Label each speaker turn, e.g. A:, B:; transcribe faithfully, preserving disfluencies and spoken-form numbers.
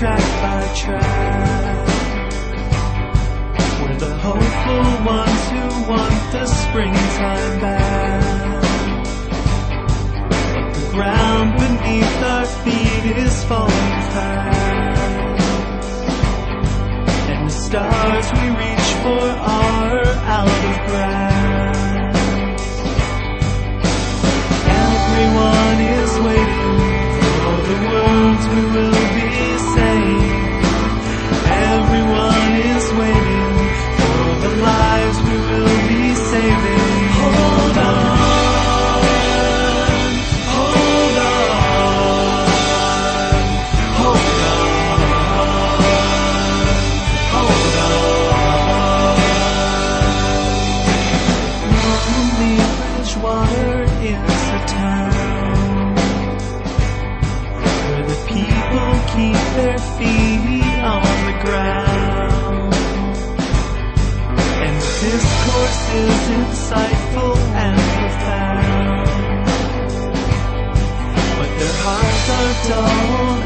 A: track by track, we're the hopeful ones who want the springtime back. But the ground beneath our feet is falling fast, and the stars we reach for are out of grasp. Everyone is waiting for the words we will be saying. Everyone is waiting for the lives we will be saving. Hold on, hold on, hold on, hold on. Lonely Bridgewater is a town where the people keep their feet on the ground, and the discourse is insightful and profound, but their hearts are dull